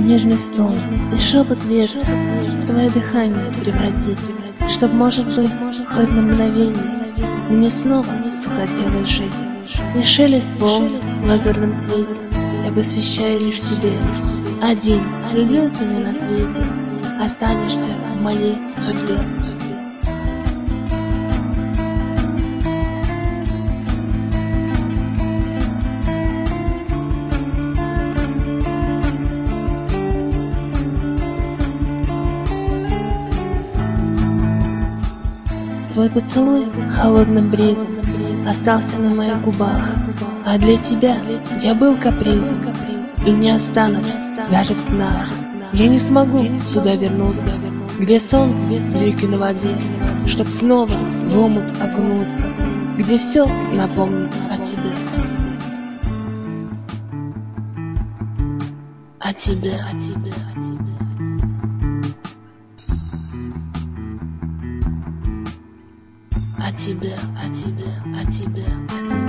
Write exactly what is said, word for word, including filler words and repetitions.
нежный стон и шепот ветра в твое дыхание превратить, чтоб, может быть, хоть на мгновение мне снова захотелось жить. И шелест волн в лазурном свете я посвящаю лишь тебе. Один, единственный на свете, останешься в моей судьбе. Твой поцелуй холодным бризом остался на моих губах, а для тебя я был капризом и не останусь даже в снах. Я не смогу сюда вернуться, где солнце блики на воде, чтоб снова в омут окунуться, где все напомнит о тебе. О тебе, о тебе, о тебе. О тебе, о тебе, о тебе, о тебе.